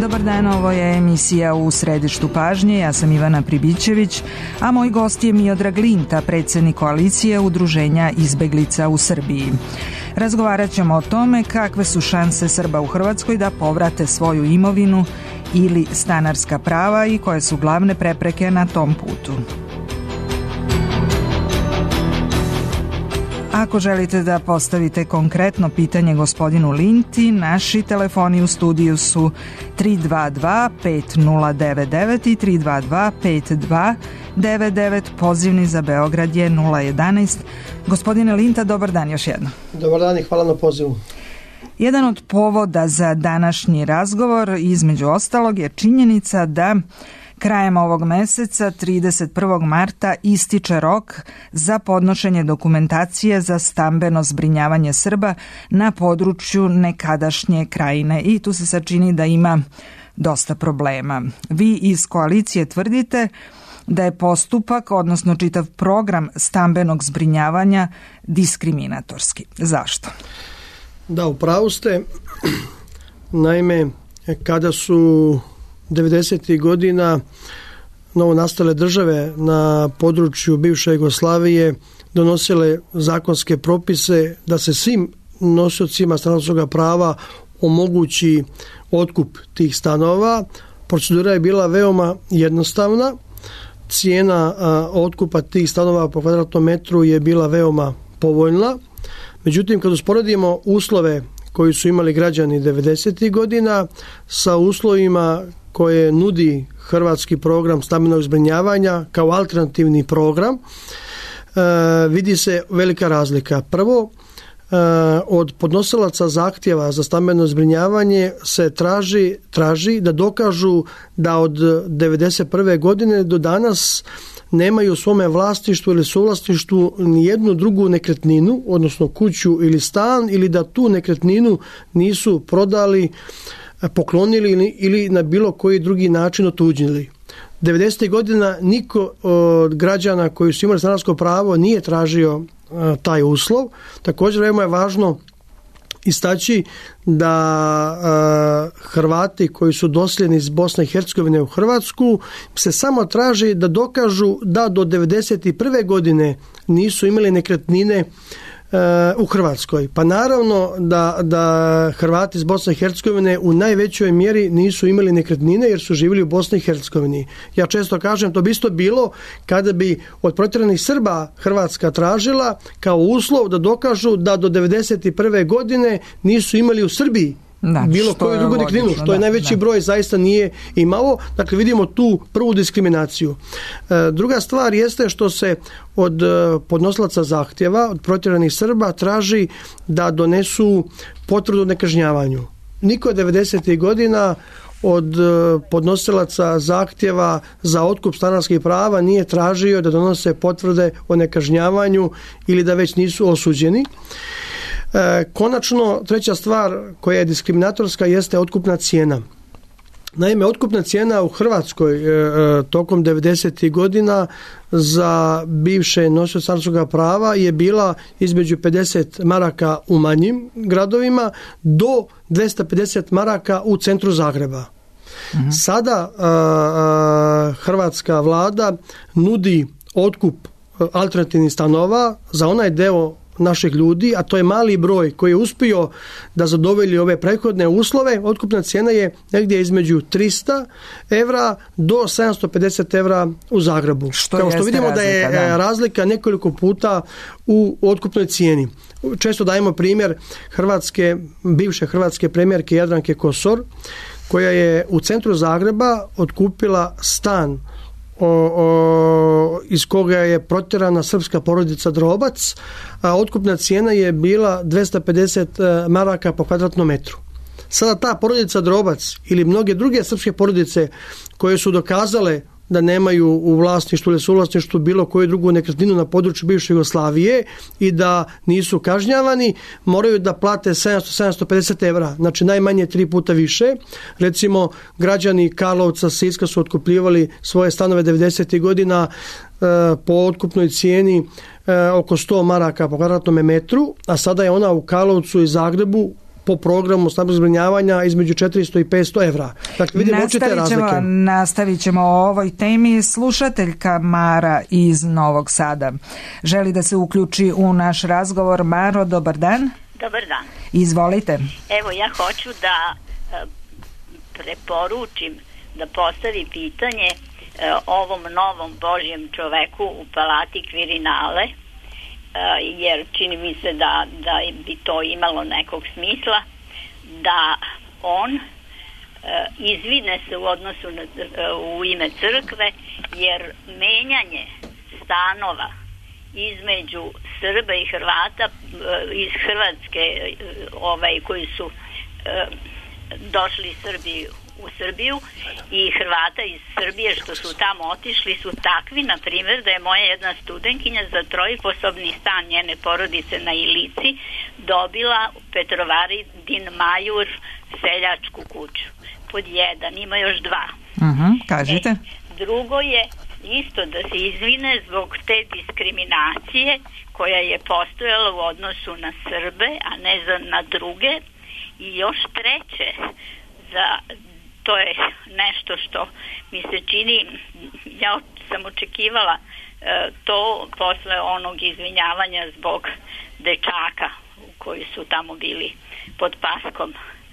Dobar dan, ovo je emisija U središtu pažnje, ja sam Ivana Pribićević, a moj gost je Miodrag Linta, predsjednik koalicije Udruženja izbeglica u Srbiji. Razgovarat ćemo o tome kakve su šanse Srba u Hrvatskoj da povrate svoju imovinu ili stanarska prava i koje su glavne prepreke na tom putu. Ako želite da postavite konkretno pitanje gospodinu Linti, naši telefoni u studiju su 322 5099 i 322 5299, pozivni za Beograd je 011. Gospodine Linta, dobar dan još jedno. Dobar dan i hvala na pozivu. Jedan od povoda za današnji razgovor, između ostalog, je činjenica da krajem ovog meseca, 31. marta, ističe rok za podnošenje dokumentacije za stambeno zbrinjavanje Srba na području nekadašnje Krajine i tu se sad čini da ima dosta problema. Vi iz koalicije tvrdite da je postupak, odnosno čitav program stambenog zbrinjavanja diskriminatorski. Zašto? Da, u pravu ste. Naime, kada su 90. godina novonastale države na području bivše Jugoslavije donosile zakonske propise da se svim nosiocima stanarskog prava omogući otkup tih stanova. Procedura je bila veoma jednostavna. Cijena otkupa tih stanova po kvadratnom metru je bila veoma povoljna. Međutim, kad usporedimo uslove koji su imali građani 90. godina sa uslovima koje nudi hrvatski program stambenog zbrinjavanja kao alternativni program, vidi se velika razlika. Prvo, od podnosilaca zahtjeva za stambeno zbrinjavanje se traži da dokažu da od 91. godine do danas nemaju u svome vlasništvu ili suvlasništvu ni jednu drugu nekretninu, odnosno kuću ili stan, ili da tu nekretninu nisu prodali, poklonili ili na bilo koji drugi način otuđili. 90. godina niko od građana koji su imali stanarsko pravo nije tražio taj uslov. Također veoma je važno istaći da Hrvati koji su doseljeni iz Bosne i Hercegovine u Hrvatsku se samo traži da dokažu da do 91. godine nisu imali nekretnine u Hrvatskoj. Pa naravno da Hrvati iz Bosne i Hercegovine u najvećoj mjeri nisu imali nekretnine jer su živjeli u Bosni i Hercegovini. Ja često kažem, to bi isto bilo kada bi od protjeranih Srba Hrvatska tražila kao uslov da dokažu da do 91. godine nisu imali u Srbiji bilo koju drugu nekretninu, što je najveći broj zaista nije imalo. Dakle, vidimo tu prvu diskriminaciju. Druga stvar jeste što se od podnosilaca zahtjeva, od protjeranih Srba, traži da donesu potvrdu o nekažnjavanju. Niko od 90. godina od podnosilaca zahtjeva za otkup stanarskih prava nije tražio da donose potvrde o nekažnjavanju ili da već nisu osuđeni. Konačno, treća stvar koja je diskriminatorska jeste otkupna cijena. Naime, otkupna cijena u Hrvatskoj tokom 90. godina za bivše nosioce stanarskog prava je bila između 50 maraka u manjim gradovima do 250 maraka u centru Zagreba. Sada hrvatska vlada nudi otkup alternativnih stanova za onaj deo naših ljudi, a to je mali broj koji je uspio da zadovolji ove prethodne uslove. Otkupna cijena je negdje između 300 evra do 750 evra u Zagrebu. Kao što vidimo da je razlika nekoliko puta u otkupnoj cijeni. Često dajemo primjer bivše hrvatske premijerke Jadranke Kosor, koja je u centru Zagreba otkupila stan iz koga je protjerana srpska porodica Drobac, a otkupna cijena je bila 250 maraka po kvadratnom metru. Sada ta porodica Drobac ili mnoge druge srpske porodice koje su dokazale da nemaju u vlasništvu ili suvlasništvu bilo koju drugu nekretninu na području bivše Jugoslavije i da nisu kažnjavani, moraju da plate 750 evra, znači najmanje 3 puta više. Recimo, građani Karlovca, Siska su otkupljivali svoje stanove 90. godina po otkupnoj cijeni oko 100 maraka po kvadratnom metru, a sada je ona u Karlovcu i Zagrebu po programu stambenog zbrinjavanja između 400 i 500 evra. Dakle, vidimo očite razlike. Nastavit ćemo o ovoj temi. Slušateljka Mara iz Novog Sada želi da se uključi u naš razgovor. Maro, dobar dan. Dobar dan. Izvolite. Evo, ja hoću da preporučim da postavi pitanje ovom novom Božjem čoveku u Palati Kvirinale, jer čini mi se da bi to imalo nekog smisla, da on izvine se u odnosu u ime crkve, jer menjanje stanova između Srba i Hrvata iz Hrvatske, koji su došli u Srbiju, i Hrvata iz Srbije što su tamo otišli su takvi, na primjer, da je moja jedna studentkinja za trojiposobni stan njene porodice na Ilici dobila Petrovaradin Majur seljačku kuću. Pod jedan, ima još dva. Kažete? Drugo je isto da se izvine zbog te diskriminacije koja je postojala u odnosu na Srbe, a ne na druge. I još treće, to je nešto što mi se čini, ja sam očekivala to posle onog izvinjavanja zbog dečaka koji su tamo bili pod paskom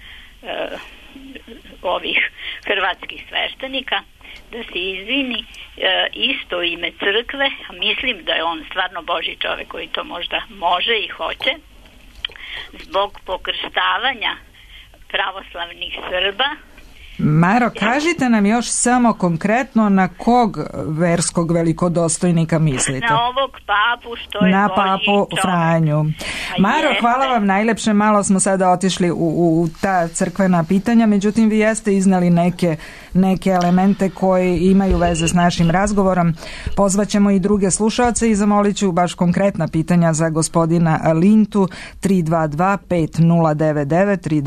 ovih hrvatskih sveštenika, da se izvini isto ime crkve, a mislim da je on stvarno Božji čovjek koji to možda može i hoće, zbog pokrštavanja pravoslavnih Srba. Maro, kažite nam još samo konkretno na kog verskog velikodostojnika mislite? Na ovog papu što je na Božji papu čovjek. Franju. Maro, hvala vam najlepše, malo smo sada otišli u ta crkvena pitanja, međutim vi jeste iznali neke elemente koji imaju veze s našim razgovorom. Pozvaćemo i druge slušaoce i zamolit ću baš konkretna pitanja za gospodina Lintu. 322-5099,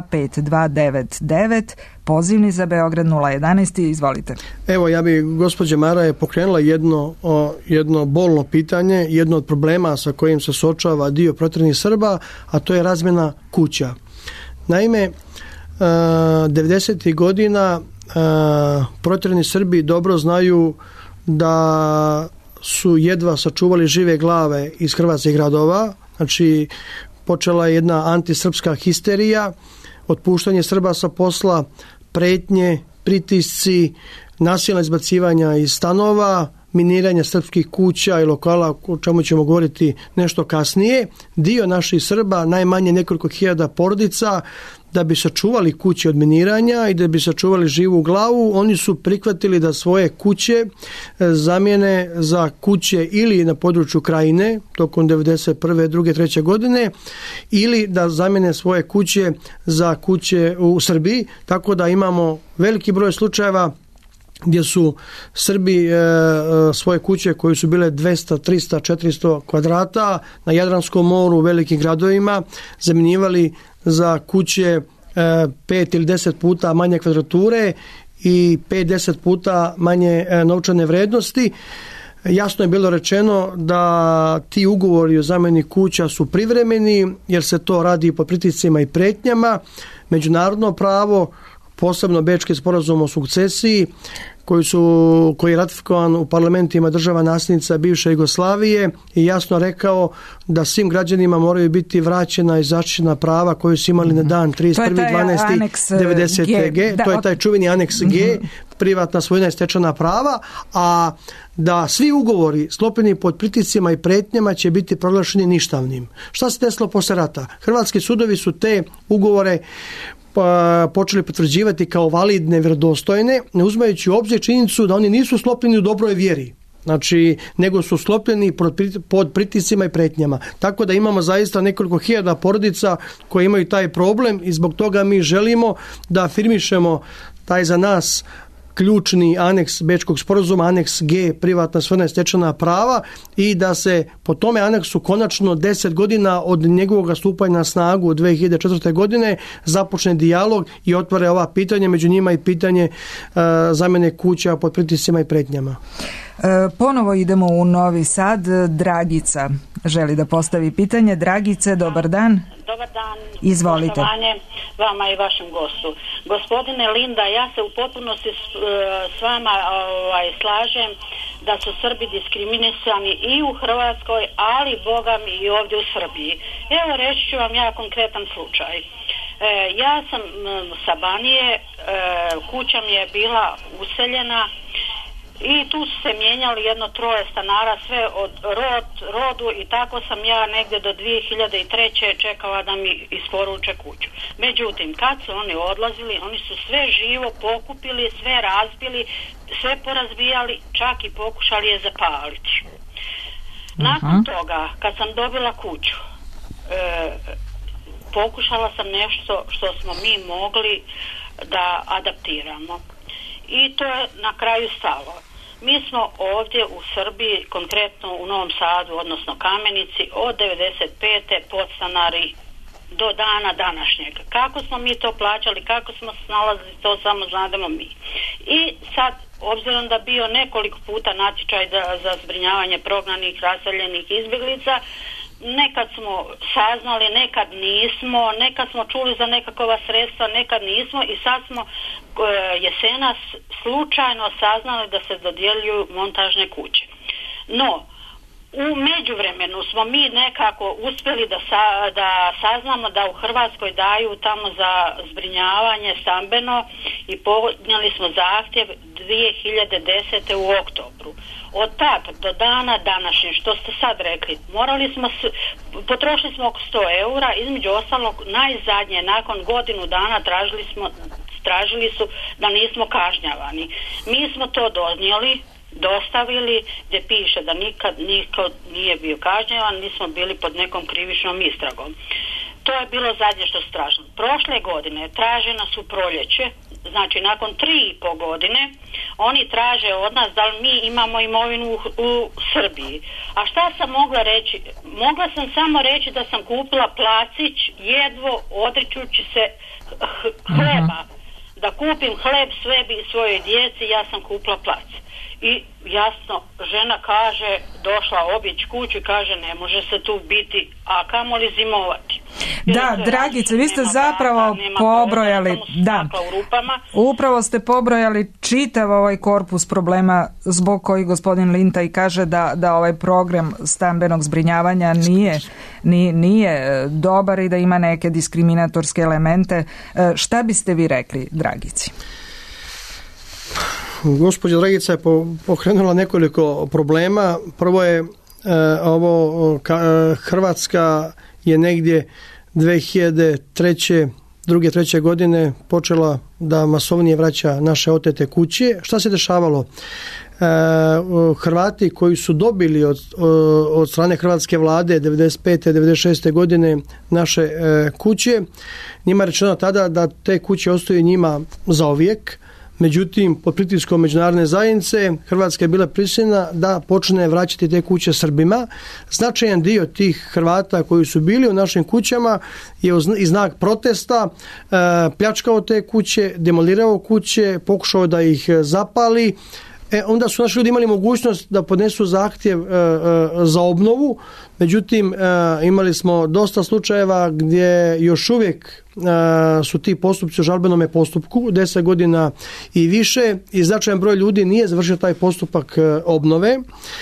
322-5299, pozivni za Beograd 011. Izvolite. Evo, ja bi, gospođa Mara je pokrenula jedno bolno pitanje, jedno od problema sa kojim se suočava dio proteranih Srba, a to je razmjena kuća. Naime, 90. godina proterani Srbi dobro znaju da su jedva sačuvali žive glave iz hrvatskih gradova. Znači, počela je jedna antisrpska histerija, otpuštanje Srba sa posla, pretnje, pritisci, nasilna izbacivanja iz stanova, miniranje srpskih kuća i lokala, o čemu ćemo govoriti nešto kasnije. Dio naših Srba, najmanje nekoliko hiljada porodica, da bi sačuvali kuće od miniranja i da bi sačuvali živu glavu, oni su prihvatili da svoje kuće zamijene za kuće ili na području Krajine tokom 91. 2. 3. godine ili da zamijene svoje kuće za kuće u Srbiji, tako da imamo veliki broj slučajeva gdje su Srbi svoje kuće koje su bile 200, 300, 400 kvadrata na Jadranskom moru u velikim gradovima zamjenjivali za kuće 5 ili 10 puta manje kvadrature i 5-10 puta manje novčane vrednosti. Jasno je bilo rečeno da ti ugovori o zamjeni kuća su privremeni jer se to radi pod pritiscima i pretnjama. Međunarodno pravo, posebno Bečki sporazum o sukcesiji koji je ratifikovan u parlamentima država nasljednica bivše Jugoslavije i jasno rekao da svim građanima moraju biti vraćena i zaštićena prava koju su imali na dan 31.12.90. G. To je taj čuveni aneks G, privatna svojina i stečena prava, a da svi ugovori sklopljeni pod pritiscima i pretnjama će biti proglašeni ništavnim. Šta se desilo posle rata? Hrvatski sudovi su te ugovore počeli potvrđivati kao validne, vjerodostojne, ne uzimajući u obzir činjenicu da oni nisu sklopljeni u dobroj vjeri. Znači, nego su sklopljeni pod pritiscima i pretnjama. Tako da imamo zaista nekoliko hiljada porodica koje imaju taj problem i zbog toga mi želimo da afirmišemo taj za nas ključni aneks Bečkog sporazuma, aneks G, privatna svojina i stečena prava i da se po tome aneksu konačno 10 godina od njegovog stupanja na snagu 2004. godine započne dijalog i otvore ova pitanja, među njima i pitanje zamjene kuća pod pritiscima i pretnjama. Ponovo idemo u Novi Sad. Dragica želi da postavi pitanje. Dragice, dobar dan. Dobar dan. dan. Izvolite. Poštovanje vama i vašem gostu. Gospodine Linda, ja se u potpunosti s vama slažem da su Srbi diskriminisani i u Hrvatskoj, ali Boga mi i ovdje u Srbiji. Evo reći ću vam ja konkretan slučaj. Ja sam sa Banije, kuća mi je bila useljena i tu su se mijenjali 3 stanara, sve od rodu i tako sam ja negdje do 2003. čekala da mi isporuče kuću. Međutim, kad su oni odlazili, oni su sve živo pokupili, sve razbili, sve porazbijali, čak i pokušali je zapaliti. Nakon toga, kad sam dobila kuću, pokušala sam nešto što smo mi mogli da adaptiramo. I to je na kraju stalo. Mi smo ovdje u Srbiji, konkretno u Novom Sadu, odnosno Kamenici, od 95. podstanari do dana današnjeg. Kako smo mi to plaćali, kako smo snalazili, to samo znademo mi. I sad, obzirom da bio nekoliko puta natječaj za zbrinjavanje prognanih, raseljenih izbjeglica, nekad smo saznali, nekad nismo, nekad smo čuli za nekakva sredstva, nekad nismo i sad smo jesenas slučajno saznali da se dodjeljuju montažne kuće. No, u međuvremenu smo mi nekako uspjeli da saznamo da u Hrvatskoj daju tamo za zbrinjavanje stambeno i podnijeli smo zahtjev 2010. u oktobru. Od tad do dana današnje, što ste sad rekli, potrošili smo oko 100 eura, između ostalog najzadnje, nakon godinu dana tražili su da nismo kažnjavani. Mi smo to dostavili gdje piše da niko nije bio kažnjavan, nismo bili pod nekom krivičnom istragom. To je bilo zadnje što su tražili. Prošle godine tražena su proljeće, znači nakon 3,5 godine oni traže od nas da li mi imamo imovinu u Srbiji. A šta sam mogla reći? Mogla sam samo reći da sam kupila placić jedvo odričući se hleba. Da kupim hleb sebi i svojoj djeci, ja sam kupila plac. I jasno, žena kaže, došla obići kuću i kaže ne može se tu biti, a kamoli zimovati. Da, Dragice, vi ste zapravo pobrojali, upravo ste pobrojali čitav ovaj korpus problema zbog koji gospodin Linta i kaže da ovaj program stambenog zbrinjavanja nije dobar i da ima neke diskriminatorske elemente. Šta biste vi rekli, Dragici? Gospođa Dragica je pokrenula nekoliko problema. Prvo je Hrvatska je negdje 2002-2003 godine počela da masovnije vraća naše otete kuće. Šta se dešavalo? Hrvati koji su dobili od strane hrvatske vlade 95. 96. godine naše kuće, njima je rečeno tada da te kuće ostaju njima zauvijek. Međutim, pod pritiskom međunarodne zajednice Hrvatska je bila prisiljena da počne vraćati te kuće Srbima. Značajan dio tih Hrvata koji su bili u našim kućama je i znak protesta pljačkao te kuće, demolirao kuće, pokušao da ih zapali. Onda su naši ljudi imali mogućnost da podnesu zahtjev za obnovu, međutim imali smo dosta slučajeva gdje još uvijek su ti postupci u žalbenome postupku 10 godina i više i značajan broj ljudi nije završio taj postupak obnove.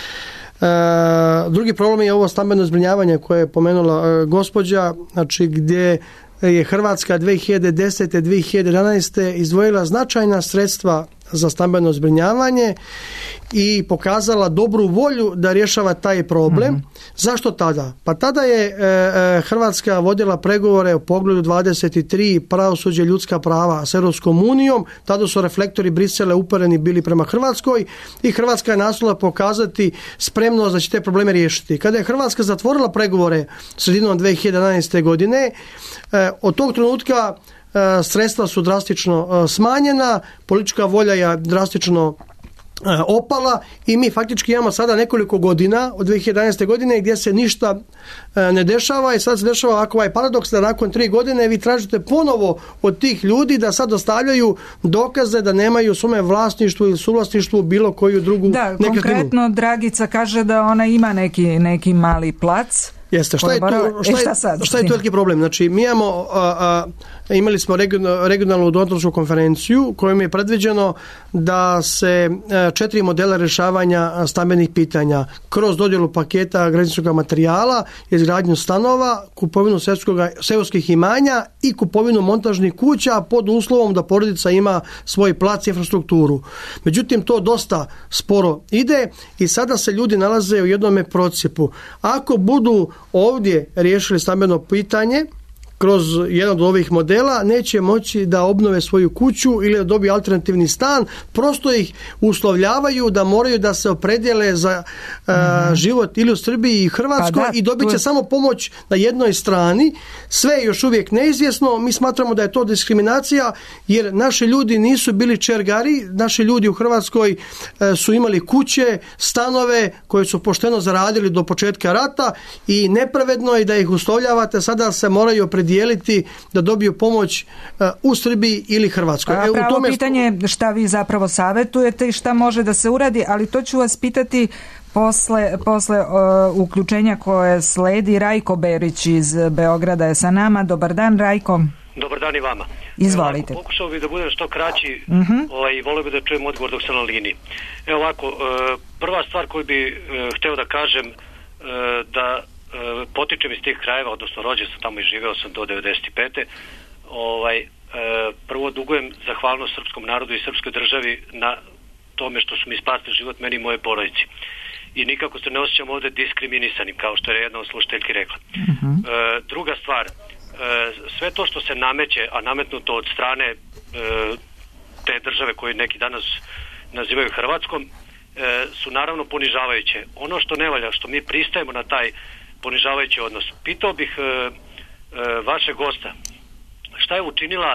Drugi problem je ovo stambeno zbrinjavanje koje je pomenula gospođa, znači gdje je Hrvatska 2010. 2011. izdvojila značajna sredstva za stambeno zbrinjavanje i pokazala dobru volju da rješava taj problem. Zašto tada? Pa tada je Hrvatska vodila pregovore o poglavlju 23 pravosuđe ljudska prava s Europskom unijom, tada su reflektori Brisela upereni bili prema Hrvatskoj i Hrvatska je nastojala pokazati spremnost da će te probleme riješiti. Kada je Hrvatska zatvorila pregovore sredinom 2011. godine, od tog trenutka sredstva su drastično smanjena, politička volja je drastično opala i mi faktički imamo sada nekoliko godina od 2011. godine gdje se ništa ne dešava i sad se dešava ovako ovaj paradoks da nakon 3 godine vi tražite ponovo od tih ljudi da sad dostavljaju dokaze da nemaju u svome vlasništvu ili suvlasništvu bilo koju drugu nekretninu. Konkretno Dragica kaže da ona ima neki mali plac Jeste, šta je tu veliki problem? Znači, mi imali smo regionalnu donatorsku konferenciju kojom je predviđeno da se 4 modela rješavanja stambenih pitanja kroz dodjelu paketa građevinskog materijala, izgradnju stanova, kupovinu seoskih imanja i kupovinu montažnih kuća pod uslovom da porodica ima svoj plac i infrastrukturu. Međutim, to dosta sporo ide i sada se ljudi nalaze u jednome procijepu. Ako budu ovdje riješili stambeno pitanje kroz jedan od ovih modela, neće moći da obnove svoju kuću ili da dobiju alternativni stan, prosto ih uslovljavaju da moraju da se opredijele za život ili u Srbiji i Hrvatskoj i dobit će samo pomoć na jednoj strani. Sve je još uvijek neizvjesno, mi smatramo da je to diskriminacija jer naši ljudi nisu bili čergari, naši ljudi u Hrvatskoj su imali kuće, stanove koje su pošteno zaradili do početka rata i nepravedno je da ih uslovljavate, sada se moraju opredijeliti da dobiju pomoć u Srbiji ili Hrvatskoj. Pravo pitanje je šta vi zapravo savjetujete i šta može da se uradi, ali to ću vas pitati posle uključenja koje sledi. Rajko Berić iz Beograda je sa nama. Dobar dan, Rajko. Dobar dan i vama. Izvolite. Pokušao bih da budem što kraći i volio bih da čujem odgovor dok sam na liniji. Evo ovako, prva stvar koju bih hteo da kažem da potičem iz tih krajeva, odnosno rođen sam tamo i živeo sam do 95. Prvo dugujem zahvalnost srpskom narodu i srpskoj državi na tome što su mi spasili život meni i moje porodici. I nikako se ne osjećam ovdje diskriminisanim, kao što je jedna od slušateljki rekla. Druga stvar, sve to što se nameće, a nametnuto od strane te države koje neki danas nazivaju Hrvatskom, su naravno ponižavajuće. Ono što ne valja, što mi pristajemo na taj ponižavajući odnos. Pitao bih vašeg gosta šta je učinila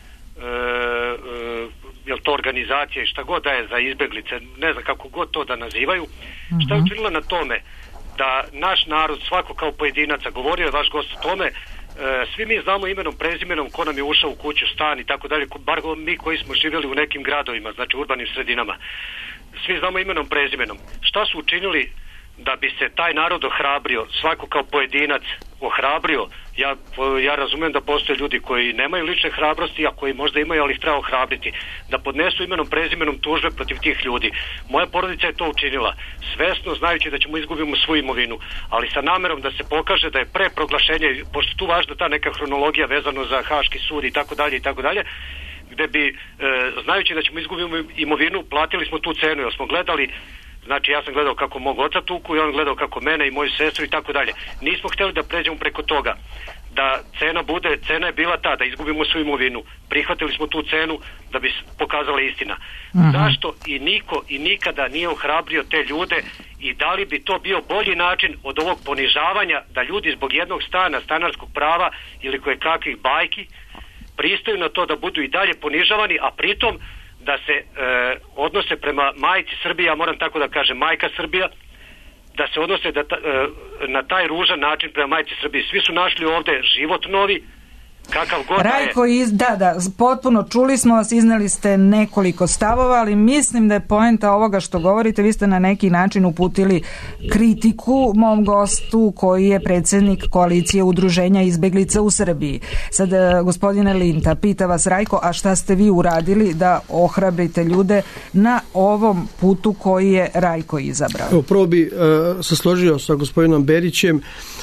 jel to organizacija i šta god da je za izbeglice, ne znam kako god to da nazivaju, šta je učinila na tome da naš narod, svako kao pojedinaca, govorio je vaš gost o tome, svi mi znamo imenom, prezimenom ko nam je ušao u kuću, stan i tako dalje, bar mi koji smo živjeli u nekim gradovima, znači urbanim sredinama, svi znamo imenom, prezimenom. Šta su učinili da bi se taj narod ohrabrio, svako kao pojedinac ohrabrio? Ja razumijem da postoje ljudi koji nemaju lične hrabrosti, a koji možda imaju, ali ih treba ohrabriti, da podnesu imenom, prezimenom tužbe protiv tih ljudi. Moja porodica je to učinila, svesno znajući da ćemo izgubimo svoju imovinu, ali sa namerom da se pokaže da je pre proglašenja, pošto tu važna ta neka hronologija vezano za Haški sud i tako dalje, gde bi, znajući da ćemo izgubimo imovinu, platili smo tu cenu, jer smo gledali. Znači, ja sam gledao kako mog oca tuku i on gledao kako mene i moju sestru i tako dalje. Nismo htjeli da pređemo preko toga. Da cena je bila ta, da izgubimo svoju imovinu. Prihvatili smo tu cenu da bi pokazala istina. Zašto i niko i nikada nije ohrabrio te ljude i da li bi to bio bolji način od ovog ponižavanja da ljudi zbog jednog stana, stanarskog prava ili koje kakvih bajki pristaju na to da budu i dalje ponižavani, a pritom da se odnose prema majci Srbije, ja moram tako da kažem, majka Srbija, da se odnose na taj ružan način prema majci Srbije. Svi su našli ovdje život novi, kakav god Rajko, potpuno čuli smo vas, izneli ste nekoliko stavova, ali mislim da je poenta ovoga što govorite, vi ste na neki način uputili kritiku mom gostu koji je predsjednik koalicije udruženja izbeglica u Srbiji. Sad, gospodine Linta, pita vas Rajko, a šta ste vi uradili da ohrabrite ljude na ovom putu koji je Rajko izabrao? Prvo bi se složio sa gospodinom Berićem.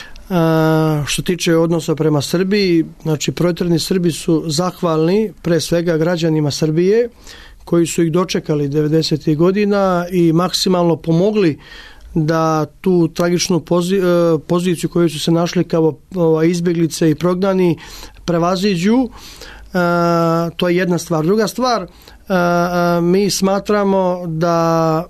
Što tiče odnosa prema Srbiji, znači protjerani Srbi su zahvalni pre svega građanima Srbije koji su ih dočekali 90. godina i maksimalno pomogli da tu tragičnu poziciju koju su se našli kao izbjeglice i prognani prevaziđu. To je jedna stvar. Druga stvar, mi smatramo da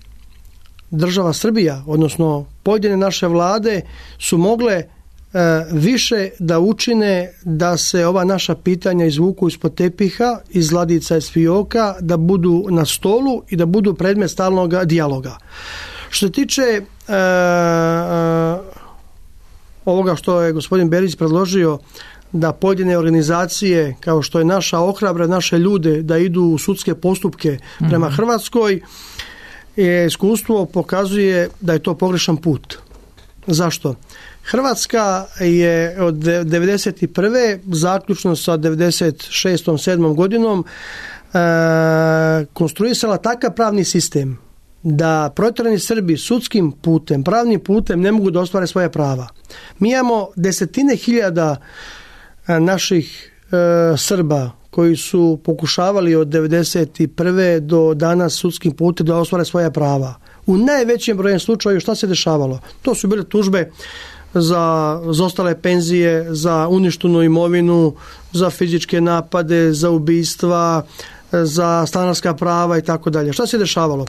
država Srbija, odnosno pojedine naše vlade su mogle više da učine da se ova naša pitanja izvuku ispod tepiha, iz ladica, iz fioka, da budu na stolu i da budu predmet stalnog dijaloga. Što se tiče ovoga što je gospodin Berić predložio, da pojedine organizacije kao što je naša ohrabre naše ljude da idu u sudske postupke prema Hrvatskoj, iskustvo pokazuje da je to pogrešan put. Zašto? Hrvatska je od 1991. zaključno sa 96-7 godinom konstruisala takav pravni sistem da protjerani Srbi sudskim putem, pravnim putem ne mogu da ostvare svoje prava. Mi imamo desetine hiljada naših Srba koji su pokušavali od 1991. do danas sudskim putem da ostvare svoja prava. U najvećem broju slučaju šta se dešavalo? To su bile tužbe za ostale penzije, za uništenu imovinu, za fizičke napade, za ubistva, za stanarska prava i tako dalje. Šta se dešavalo?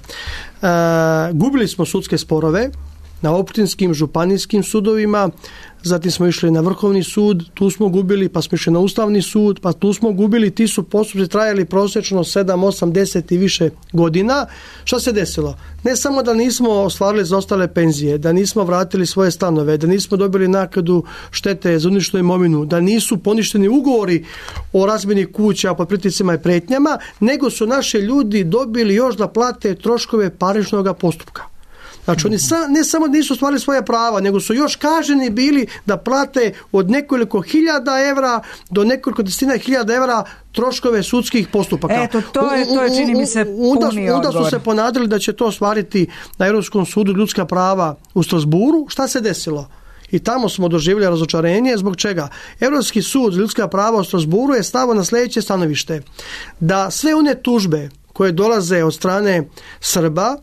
Gubili smo sudske sporove na opštinskim, županijskim sudovima, zatim smo išli na Vrhovni sud, tu smo gubili, pa smo išli na Ustavni sud, pa tu smo gubili, ti su postupci trajali prosječno 7, 8, 10 i više godina. Šta se desilo? Ne samo da nismo ostvarili zaostale penzije, da nismo vratili svoje stanove, da nismo dobili naknadu štete za uništenu imovinu, da nisu poništeni ugovori o razmjeni kuća pod pritiscima i pretnjama, nego su naši ljudi dobili još da plate troškove parničnog postupka. Znači, oni ne samo da nisu ostvarili svoje prava, nego su još kažnjeni bili da plate od nekoliko hiljada evra do nekoliko desetina hiljada evra troškove sudskih postupaka. Eto, to je čini mi se puni odgovor. Onda su se ponadili da će to ostvariti na Europskom sudu ljudska prava u Strasburu. Šta se desilo? I tamo smo doživjeli razočarenje. Zbog čega? Europski sud za ljudska prava u Strasburu je stavio na sljedeće stanovište. Da sve one tužbe koje dolaze od strane Srba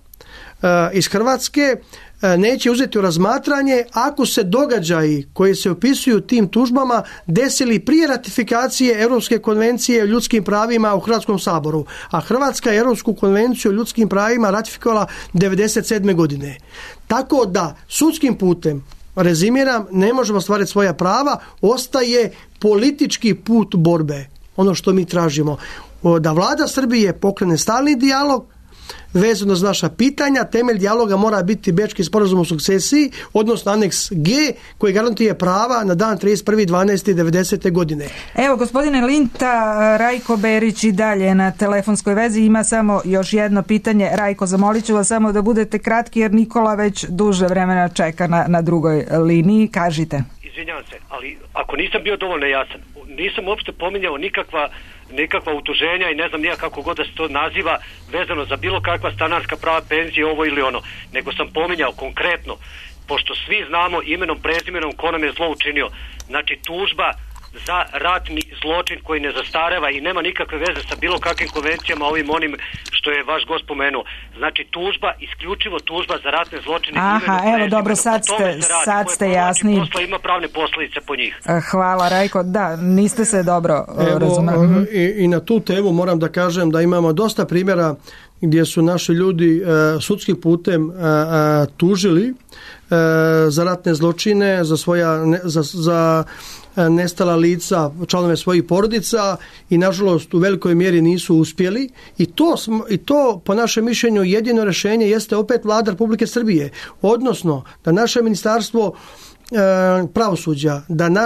iz Hrvatske neće uzeti u razmatranje ako se događaji koji se opisuju tim tužbama desili prije ratifikacije Europske konvencije o ljudskim pravima u Hrvatskom saboru. A Hrvatska je Europsku konvenciju o ljudskim pravima ratifikovala 1997. godine. Tako da sudskim putem, rezimiram, ne možemo ostvariti svoja prava, ostaje politički put borbe. Ono što mi tražimo, da vlada Srbije pokrene stalni dijalog vezano za naša pitanja. Temelj dijaloga mora biti Bečki sporazum o sukcesiji, odnosno aneks G koji garantuje prava na dan 31.12.90. godine. Evo, gospodine Linta, Rajko Berić i dalje na telefonskoj vezi. Ima samo još jedno pitanje. Rajko, zamolit ću vas samo da budete kratki jer Nikola već duže vremena čeka na drugoj liniji. Kažite. Izvinjavam se, ali ako nisam bio dovoljno jasan, nisam uopšte pominjao nikakva utuženja i ne znam nija kako god da se to naziva vezano za bilo kakva stanarska prava, penzije, ovo ili ono, nego sam pominjao konkretno, pošto svi znamo imenom, prezimenom ko nam je zlo učinio. Znači, tužba za ratni zločin koji ne zastareva i nema nikakve veze sa bilo kakvim konvencijama, ovim onim što je vaš gost spomenuo. Znači, tužba, isključivo tužba za ratne zločine. Aha, evo, dobro, sad ste jasni. Ima pravne posljedice po njih. Hvala, Rajko. Da, niste se dobro razumeli. I na tu temu moram da kažem da imamo dosta primjera gdje su naši ljudi sudskim putem tužili za ratne zločine, za nestala lica, članove svojih porodica i nažalost u velikoj mjeri nisu uspjeli i to po našem mišljenju jedino rješenje jeste opet Vlada Republike Srbije, odnosno da naše ministarstvo pravosuđa,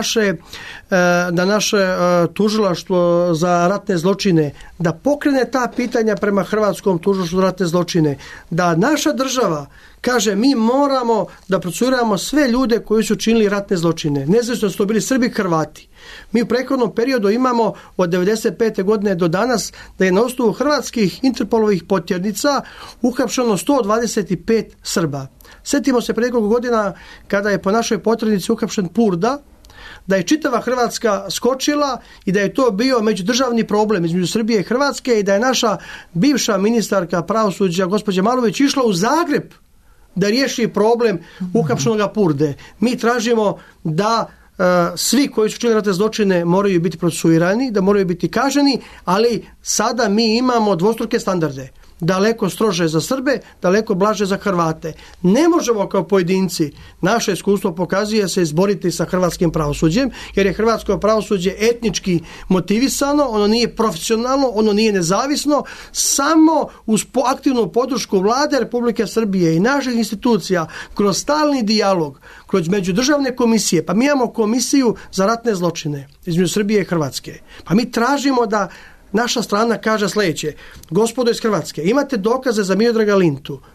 da naše tužilaštvo za ratne zločine, da pokrene ta pitanja prema Hrvatskom tužilaštvu za ratne zločine, da naša država kaže mi moramo da procesuiramo sve ljude koji su činili ratne zločine, nezavisno su to bili Srbi i Hrvati. Mi u prethodnom periodu imamo od 1995. godine do danas da je na osnovu hrvatskih Interpolovih potjernica uhapšeno 125 Srba. Sjetimo se prije nekoliko godina kada je po našoj potjernici uhapšen Purda, da je čitava Hrvatska skočila i da je to bio međudržavni problem između Srbije i Hrvatske i da je naša bivša ministarka pravosuđa gospođa Malović išla u Zagreb da riješi problem uhapšenog Purde. Mi tražimo da svi koji su činili ratne zločine moraju biti procesuirani, da moraju biti kažnjeni, ali sada mi imamo dvostruke standarde. Daleko strože za Srbe, daleko blaže za Hrvate. Ne možemo kao pojedinci, naše iskustvo pokazuje se, izboriti sa hrvatskim pravosuđem, jer je hrvatsko pravosuđe etnički motivisano, ono nije profesionalno, ono nije nezavisno, samo uz aktivnu podršku Vlade Republike Srbije i naših institucija, kroz stalni dijalog, kroz međudržavne komisije, pa mi imamo komisiju za ratne zločine između Srbije i Hrvatske. Pa mi tražimo da naša strana kaže sljedeće: gospodo iz Hrvatske, imate dokaze za Miodraga Lintu,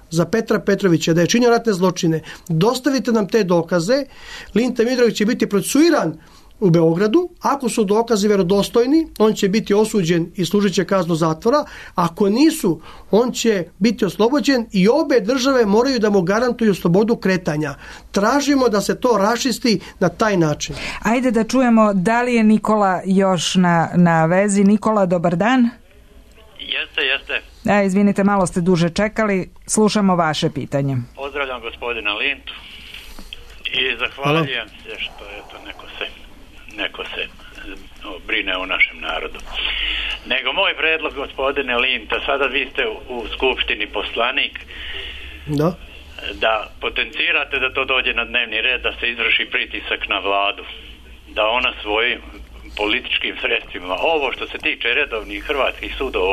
za Petra Petrovića da je činio ratne zločine, dostavite nam te dokaze, Linta Mitrović će biti procesuiran u Beogradu. Ako su dokazi vjerodostojni, on će biti osuđen i služit će kaznu zatvora. Ako nisu, on će biti oslobođen i obe države moraju da mu garantuju slobodu kretanja. Tražimo da se to raščisti na taj način. Ajde da čujemo da li je Nikola još na vezi. Nikola, dobar dan. Jeste. Izvinite, malo ste duže čekali. Slušamo vaše pitanje. Pozdravljam gospodina Lintu i zahvaljujem se što je to neko se brine o našem narodu. Nego moj predlog, gospodine Linta, sada vi ste u skupštini poslanik, da potencirate da to dođe na dnevni red, da se izvrši pritisak na vladu, da ona svojim političkim sredstvima, ovo što se tiče redovnih hrvatskih sudova,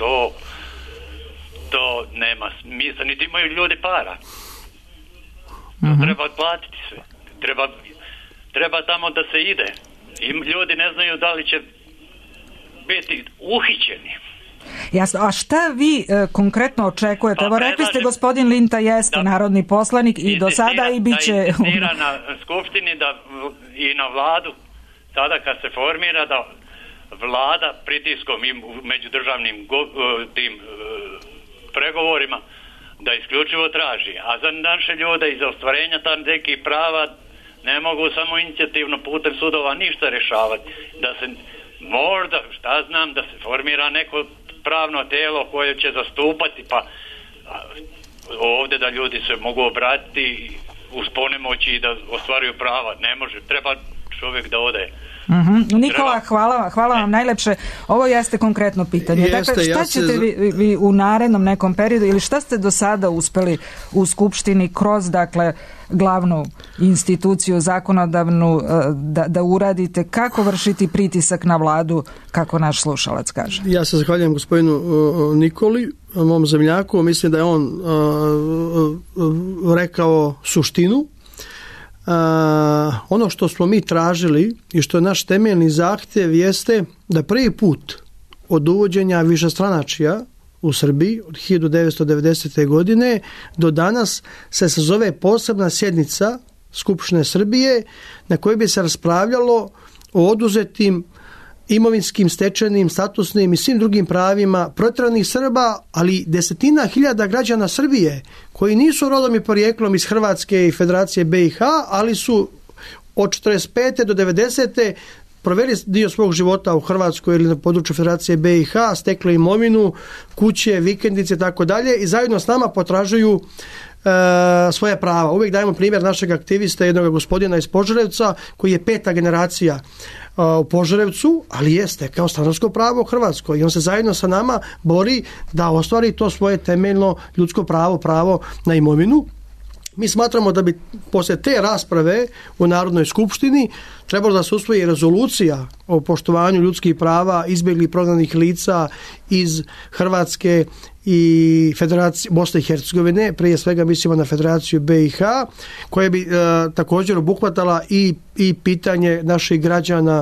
to nema smisla, niti imaju ljudi para. To treba platiti sve. Treba tamo da se ide. I ljudi ne znaju da li će biti uhićeni. Jasno, a šta vi konkretno očekujete? Evo, rekli ste, gospodin Linta jeste narodni poslanik i do sada i bit će... Da insistira na skupštini i na vladu, sada kad se formira, da vlada pritiskom i međudržavnim tim pregovorima da isključivo traži. A za naše ljude i za ostvarenja tam nekih prava ne mogu samo inicijativno putem sudova ništa rješavati. Da se možda, da se formira neko pravno tijelo koje će zastupati, pa ovdje da ljudi se mogu obratiti uz ponemoći i da ostvaruju prava. Ne može, treba čovjek da ode. Nikola, hvala vam najlepše. Ovo jeste konkretno pitanje. Dakle, šta ćete vi u narednom nekom periodu ili šta ste do sada uspjeli u Skupštini kroz, dakle, glavnu instituciju zakonodavnu da uradite? Kako vršiti pritisak na vladu, kako naš slušalac kaže? Ja se zahvaljujem gospodinu Nikoli, mom zemljaku. Mislim da je on rekao suštinu. Ono što smo mi tražili i što je naš temeljni zahtjev jeste da prvi put od uvođenja višestranačja u Srbiji od 1990. godine do danas se sazove posebna sjednica Skupštine Srbije na kojoj bi se raspravljalo o oduzetim imovinskim, stečenim, statusnim i svim drugim pravima proteranih Srba, ali desetina hiljada građana Srbije koji nisu rodom i porijeklom iz Hrvatske i Federacije BiH, ali su od 45. do 90. proveli dio svog života u Hrvatskoj ili na području Federacije BiH, stekli imovinu, kuće, vikendice i tako dalje i zajedno s nama potražuju svoje prava. Uvijek dajemo primjer našeg aktivista, jednog gospodina iz Požarevca koji je 5. generacija u Požarevcu, ali jeste kao stanarsko pravo u Hrvatskoj i on se zajedno sa nama bori da ostvari to svoje temeljno ljudsko pravo na imovinu. Mi smatramo da bi poslije te rasprave u Narodnoj skupštini trebalo da se usvoji rezolucija o poštovanju ljudskih prava izbjeglih i prognanih lica iz Hrvatske i Federacije Bosne i Hercegovine, prije svega mislimo na Federaciju BiH, koja bi također obuhvatala i pitanje naših građana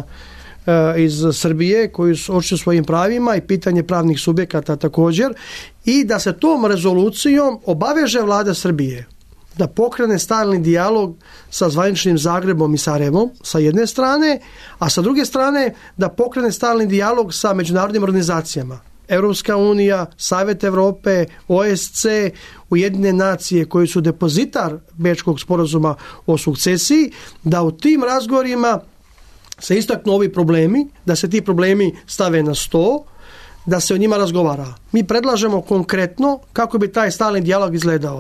iz Srbije koji su očito svojim pravima i pitanje pravnih subjekata također, i da se tom rezolucijom obaveže vlada Srbije da pokrene stalni dijalog sa zvaničnim Zagrebom i Sarajevom sa jedne strane, a sa druge strane da pokrene stalni dijalog sa međunarodnim organizacijama. Europska unija, Savjet Europe, OSC, Ujedinjene nacije koji su depozitar Bečkog sporazuma o sukcesiji, da u tim razgovorima se istaknu ovi problemi, da se ti problemi stave na sto, da se o njima razgovara. Mi predlažemo konkretno kako bi taj stalni dijalog izgledao.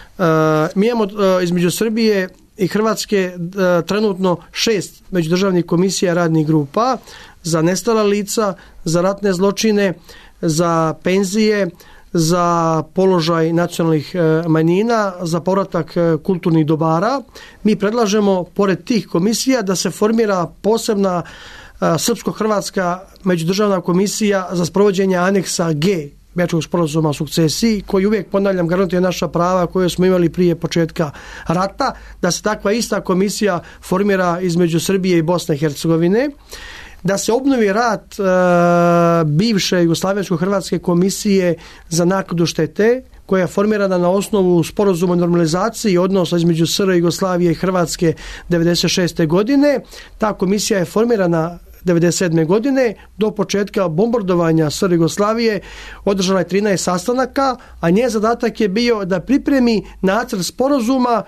Mi imamo između Srbije i Hrvatske trenutno 6 međudržavnih komisija radnih grupa za nestala lica, za ratne zločine, za penzije, za položaj nacionalnih manjina, za povratak kulturnih dobara. Mi predlažemo pored tih komisija da se formira posebna Srpsko-Hrvatska međudržavna komisija za sprovođenje aneksa G Bečkog sporazuma o sukcesiji, koji uvijek, ponavljam, garantuje naša prava koje smo imali prije početka rata, da se takva ista komisija formira između Srbije i Bosne i Hercegovine, da se obnovi rad bivše Jugoslavensko-Hrvatske komisije za naknadu štete koja je formirana na osnovu sporazuma o normalizaciji odnosa između SR Jugoslavije i Hrvatske 1996. godine. Ta komisija je formirana 1997. godine. Do početka bombardovanja SR Jugoslavije održala je 13 sastanaka, a njen zadatak je bio da pripremi nacrt sporazuma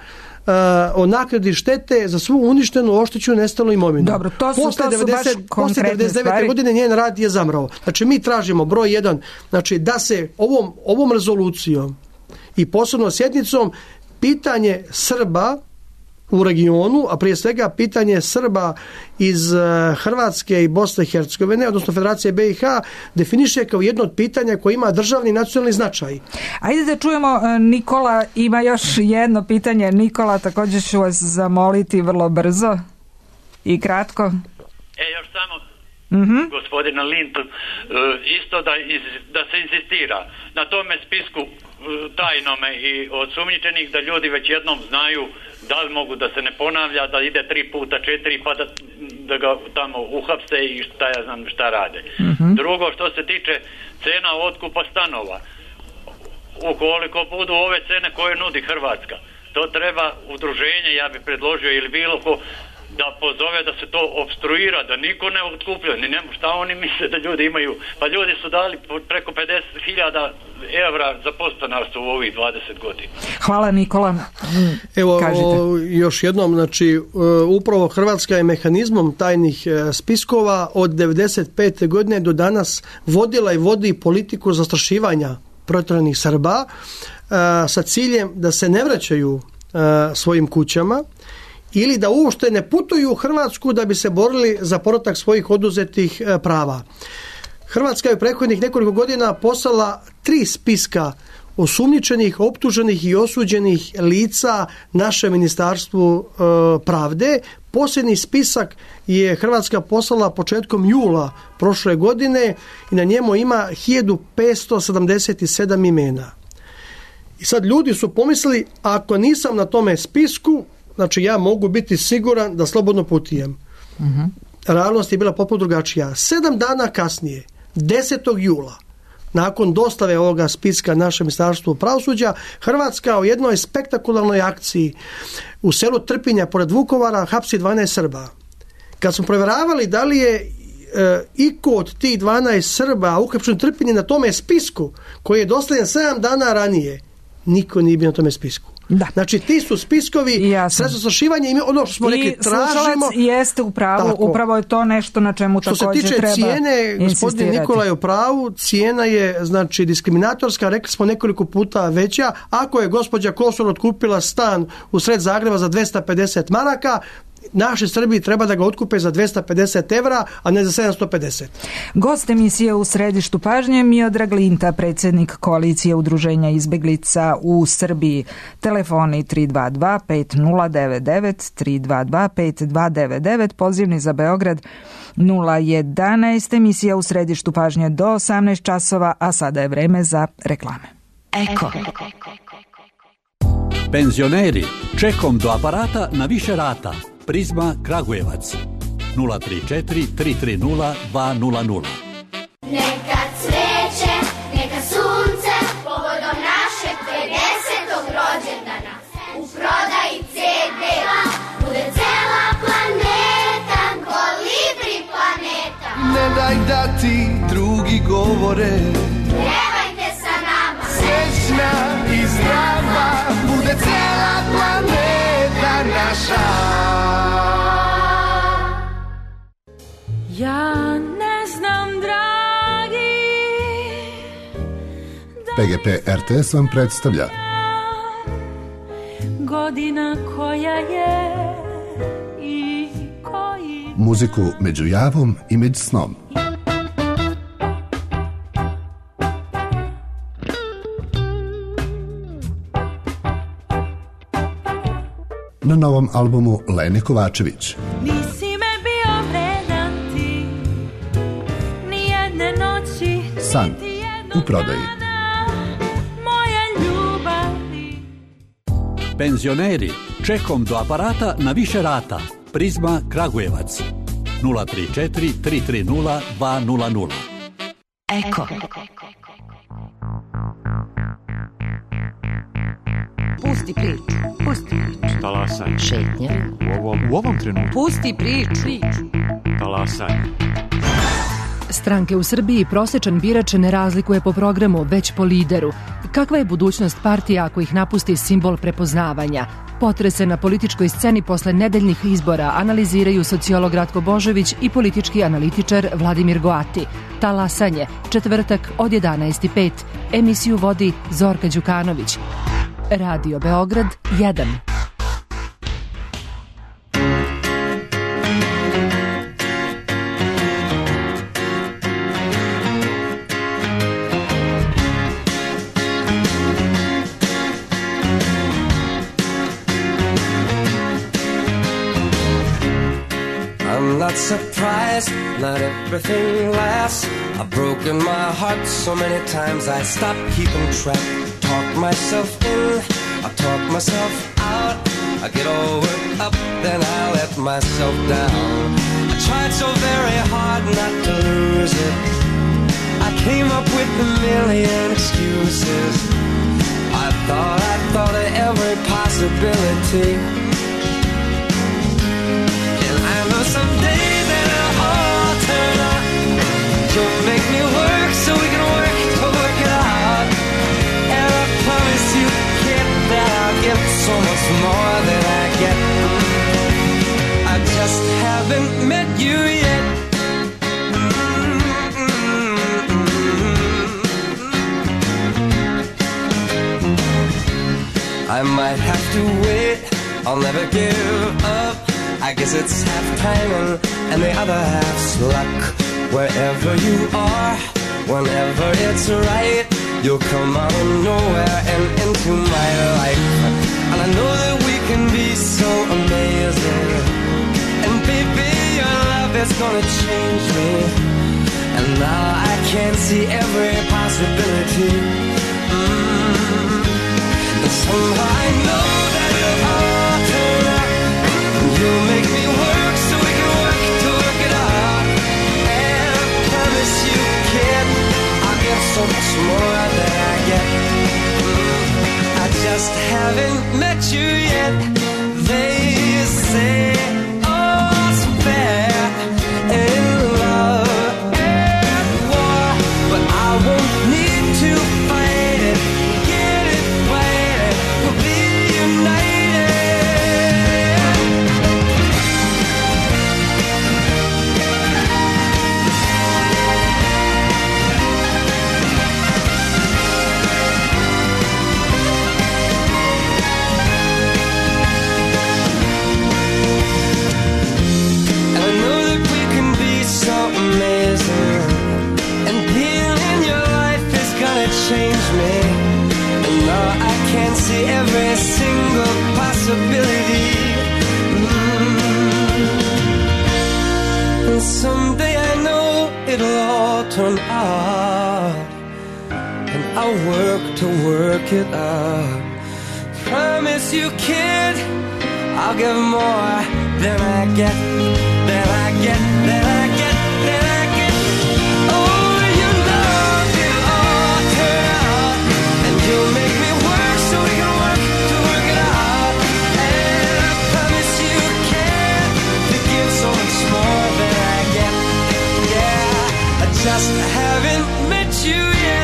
o naknadi štete za svu uništenu, oštećenu, nestalu imovinu. Dobro, to su baš konkretne stvari. Posle 1999. godine njen rad je zamrao. Znači, mi tražimo broj 1, znači da se ovom rezolucijom i posebno sjednicom pitanje Srba u regionu, a prije svega pitanje Srba iz Hrvatske i Bosne i Hercegovine, odnosno Federacije BiH, definiše kao jedno od pitanja koje ima državni i nacionalni značaj. Ajde da čujemo, Nikola ima još jedno pitanje. Nikola, također ću vas zamoliti vrlo brzo i kratko. Još samo gospodina Lintu, isto da se insistira na tome spisku tajnome i osumnjičenih, da ljudi već jednom znaju da li mogu da se ne ponavlja, da ide 3 puta 4 pa da ga tamo uhapse i šta ja znam šta rade. Drugo, što se tiče cena otkupa stanova, ukoliko budu ove cene koje nudi Hrvatska, to treba udruženje, ja bih predložio, ili bilo ko da pozove da se to opstruira, da niko ne otkupljuje, šta oni misle da ljudi imaju, pa ljudi su dali preko 50.000 evra za podstanarstvo u ovih 20 godina. Hvala, Nikola. Evo, još jednom, znači, upravo Hrvatska je mehanizmom tajnih spiskova od 1995. godine do danas vodila i vodi politiku zastrašivanja proteranih Srba sa ciljem da se ne vraćaju svojim kućama ili da uopšte ne putuju u Hrvatsku da bi se borili za povratak svojih oduzetih prava. Hrvatska je u prethodnih nekoliko godina poslala 3 spiska osumnjičenih, optuženih i osuđenih lica našem Ministarstvu pravde. Posljednji spisak je Hrvatska poslala početkom jula prošle godine i na njemu ima 1577 imena. I sad ljudi su pomislili, ako nisam na tome spisku, znači ja mogu biti siguran da slobodno putujem. Realnost je bila potpuno drugačija. 7 dana kasnije, 10. jula, nakon dostave ovoga spiska našem Ministarstvu pravosuđa, Hrvatska u jednoj spektakularnoj akciji u selu Trpinja pored Vukovara hapsi 12 Srba. Kad smo provjeravali da li je iko od tih 12 Srba uhapšen Trpinje na tome spisku koji je dostavljen 7 dana ranije, niko nije bio na tome spisku. Da. Znači, ti su spiskovi sredstvo zastrašivanja i ono što smo rekli tražimo. I jeste u pravu, upravo je to nešto na čemu također treba insistirati. Što se tiče cijene, gospodin Nikola je u pravu, cijena je, znači, diskriminatorska, rekli smo nekoliko puta veća. Ako je gospođa Kosor otkupila stan u sred Zagreba za 250 maraka, naši Srbi treba da ga otkupe za 250 evra, a ne za 750. Gost emisije U središtu pažnje Miodrag Linta, predsjednik koalicije udruženja izbjeglica u Srbiji. Telefoni 322 5099, 322 5299, pozivni za Beograd 011. Emisija U središtu pažnje do 18 časova, a sada je vreme za reklame. Eko. Penzioneri, čekom do aparata na više rata. Prizma Kragujevac 034 330 200. Neka cveće, neka sunce, povodom našeg 50. rođendana. U prodaji CD-a bude cela planeta, Kolibri planeta. Ne daj da ti drugi govore, pjevajte sa nama. Srećna i zdrava bude cela planeta naša. Ja ne znam, dragi, PGP RTS vam predstavlja godina koja je i koji muziku među javom i među snom. Na novom albumu Lene Kovačević. San u prodaji. Penzioneri, čekom do aparata na više rata. Prizma Kragujevac 034 330 200. Eko. Pusti priču. Talasaj. Šetnja. U ovom trenutku. Pusti priču. Talasaj. Stranke u Srbiji prosječan birač ne razlikuje po programu, već po lideru. Kakva je budućnost partija ako ih napusti simbol prepoznavanja? Potrese na političkoj sceni posle nedeljnih izbora analiziraju sociolog Ratko Božović i politički analitičar Vladimir Goati. Talasanje, četvrtak od 11:05. Emisiju vodi Zorka Đukanović. Radio Beograd 1. Not surprised, not everything lasts. I've broken my heart so many times I stopped keeping track. Talk myself in, I talk myself out. I get all worked up, then I let myself down. I tried so very hard not to lose it. I came up with a million excuses. I thought of every possibility. Someday that it'll all turn out. You'll make me work so we can work to work it out. And I promise you, kid, that I'll give so much more than I get. I just haven't met you yet. I might have to wait, I'll never give up. I guess it's half timing and the other half's luck. Wherever you are, whenever it's right, you'll come out of nowhere and into my life. And I know that we can be so amazing. And baby, your love is gonna change me. And now I can see every possibility. And somehow I know that it'll all turn out. You'll make me work so we can work to work it out. And I promise you, kid, I'll get so much more than I get. I just haven't met you yet. They say all's fair in love and war, but I won't need to fight it. Get it right, we'll be united. Change me, and now I can see every single possibility. And someday I know it'll all turn out, and I'll work to work it out. Promise you, kid, I'll give more than I get, than I get, than I get, than I get. Oh, you know it'll all turn out, and you'll make me work so we can work to work it out. And I promise you, kid, to give so much more than I get. Yeah, I just haven't met you yet.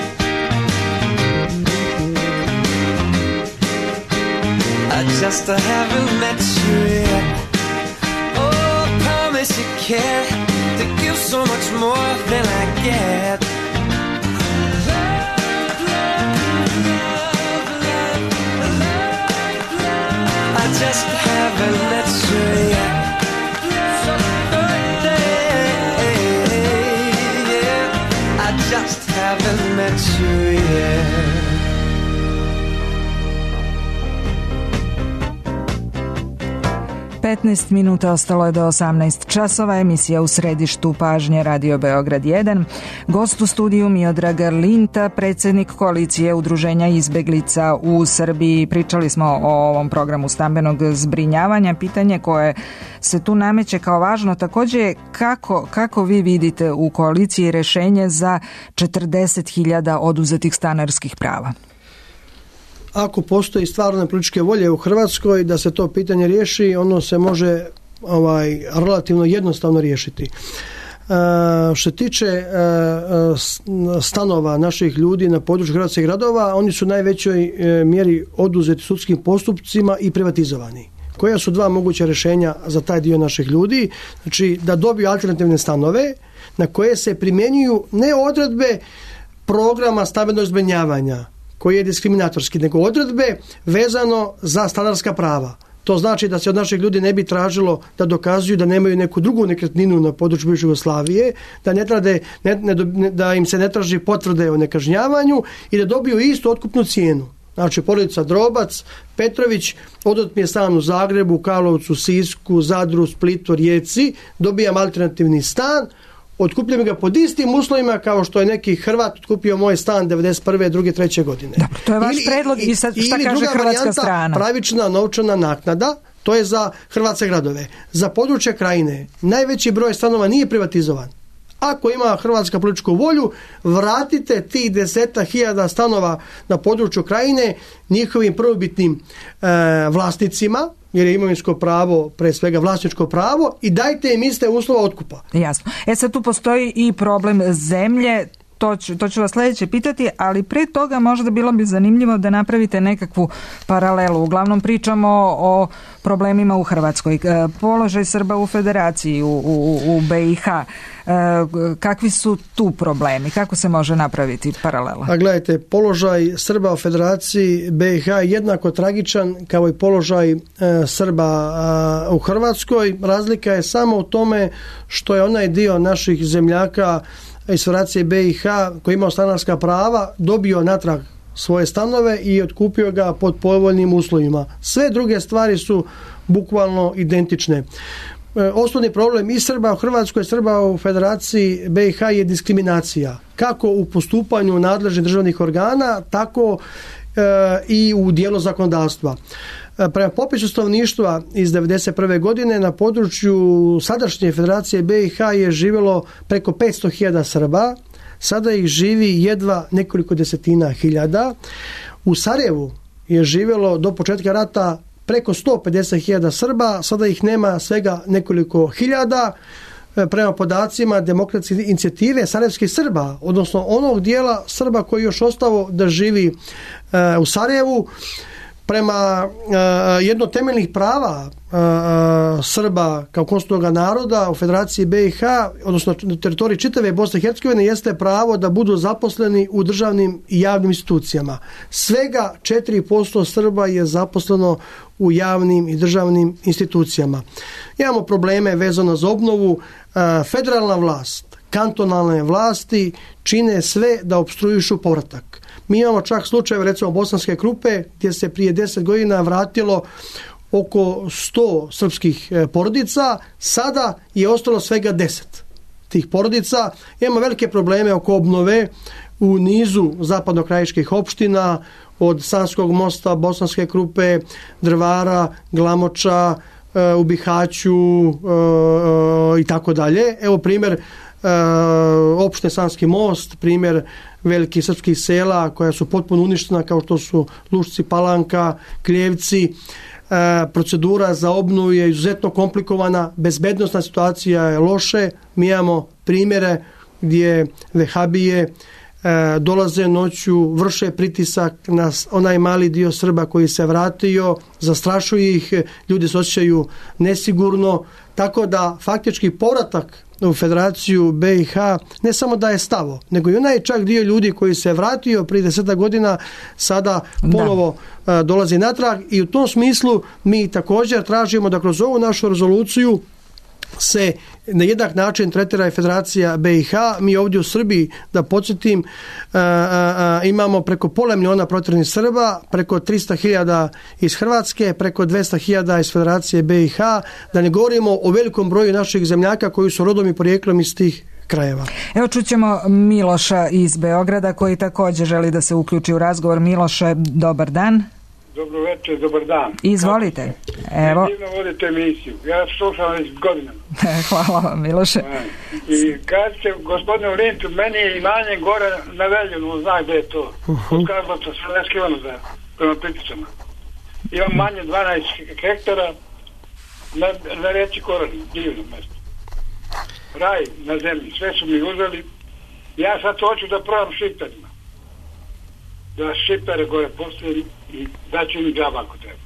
I just haven't met you yet. Oh, I promise you, kid, to give so much more than I get. Love, love, love, love, love, love. I just haven't met you yet. Yeah, I just haven't met you yet. 15 minuta ostalo je do 18 časova, emisija u središtu pažnje Radio Beograd 1. Gost u studiju Miodrag Linta, predsjednik koalicije udruženja izbeglica u Srbiji. Pričali smo o ovom programu stambenog zbrinjavanja. Pitanje koje se tu nameće kao važno također je kako vi vidite u koaliciji rješenje za 40.000 oduzetih stanarskih prava? ako postoji stvarne političke volje u Hrvatskoj da se to pitanje riješi, ono se može relativno jednostavno riješiti. Što se tiče stanova naših ljudi na području hrvatskih gradova, oni su u najvećoj mjeri oduzeti sudskim postupcima i privatizovani. Koja su dva moguća rješenja za taj dio naših ljudi? Znači, da dobiju alternativne stanove na koje se primjenjuju ne odredbe programa stambenog zbrinjavanja koji je diskriminatorski, nego odredbe vezano za stanarska prava. To znači da se od naših ljudi ne bi tražilo da dokazuju da nemaju neku drugu nekretninu na području bivše Jugoslavije, da im se ne traži potvrde o nekažnjavanju i da dobiju istu otkupnu cijenu. Znači, porodica Drobac, Petrović, odat mi je stan u Zagrebu, Karlovcu, Sisku, Zadru, Splitu, Rijeci, dobijam alternativni stan, otkupljam ga pod istim uslovima kao što je neki Hrvat otkupio moj stan 91. 2. 3. godine. Dobro, to je vaš predlog i sad šta kaže hrvatska strana? Pravična novčana naknada, to je za hrvatske gradove. Za područje Krajine najveći broj stanova nije privatizovan. Ako ima Hrvatska političku volju, vratite tih 10.000 stanova na području Krajine njihovim prvobitnim vlasnicima, jer je imovinsko pravo, pre svega vlasničko pravo, i dajte im iste uslova otkupa. Jasno. Sad tu postoji i problem zemlje, to ću vas sljedeće pitati, ali pre toga možda bilo bi zanimljivo da napravite nekakvu paralelu. Uglavnom pričamo o problemima u Hrvatskoj. Položaj Srba u Federaciji, u BiH. Kakvi su tu problemi? Kako se može napraviti paralela? A gledajte, položaj Srba u Federaciji BiH je jednako tragičan kao i položaj Srba u Hrvatskoj. Razlika je samo u tome što je onaj dio naših zemljaka iz Federacije BiH koji imao stanarska prava dobio natrag svoje stanove i otkupio ga pod povoljnim uslovima. Sve druge stvari su bukvalno identične. Osnovni problem i Srba u Hrvatskoj i Srba u Federaciji BiH je diskriminacija. Kako u postupanju nadležnih državnih organa, tako i u dijelu zakonodavstva. Prema popisu stanovništva iz 1991. godine na području sadašnje Federacije BiH je živjelo preko 500.000 Srba, sada ih živi jedva nekoliko desetina hiljada. U Sarajevu je živjelo do početka rata preko 150.000 Srba, sada ih nema svega nekoliko hiljada. Prema podacima demokratske inicijative sarajevskih Srba, odnosno onog dijela Srba koji je još ostao da živi u Sarajevu, prema jedno od temeljnih prava Srba kao konstitutivnog naroda u Federaciji BiH, odnosno na teritoriji čitave Bosne i Hercegovine, jeste pravo da budu zaposleni u državnim i javnim institucijama. Svega 4% Srba je zaposleno u javnim i državnim institucijama. Imamo probleme vezano za obnovu. Federalna vlast, kantonalne vlasti čine sve da opstruišu povratak. Mi imamo čak slučajeve, recimo Bosanske Krupe, gdje se prije 10 godina vratilo oko 100 srpskih porodica, sada je ostalo svega 10 tih porodica. Imamo velike probleme oko obnove u nizu zapadnokrajiških opština, od Sanskog mosta, Bosanske Krupe, Drvara, Glamoča, u Bihaću i tako dalje. Evo primjer opštine Sanski most, primjer velikih srpskih sela koja su potpuno uništena, kao što su Lušci, Palanka, Kljevci. Procedura za obnovu je izuzetno komplikovana, bezbednosna situacija je loše. Mi imamo primjere gdje vehabije dolaze noću, vrše pritisak na onaj mali dio Srba koji se vratio, zastrašuju ih, ljudi se osjećaju nesigurno, tako da faktički povratak u Federaciju BiH ne samo da je stavo, nego i onaj čak dio ljudi koji se vratio prije 10 godina sada ponovo dolazi natrag, i u tom smislu mi također tražimo da kroz ovu našu rezoluciju se na jednak način tretira i Federacija BiH. Mi ovdje u Srbiji, da podsjetim, imamo preko 500 miliona proteranih Srba, preko 300.000 iz Hrvatske, preko 200.000 iz Federacije BiH, da ne govorimo o velikom broju naših zemljaka koji su rodom i porijeklom iz tih krajeva. Evo čućemo Miloša iz Beograda koji također želi da se uključi u razgovor. Miloše, dobar dan. Dobro večer, dobar dan. Izvolite. Evo. Divno vodite emisiju. Ja slušam već godinama. Hvala vam, Miloše. I kažete, gospodinu Lintu, meni je imanje gore na Veljunu, zna gdje je to. Od Karlovca, 70 km. prema Plitvicama. Imam manje 12 hektara na reci Korani, divno mjesto. Raj na zemlji, sve su mi uzeli. Ja sad hoću da probam šiptarima. Da šiptare gore postavim i daću im džaba ako treba.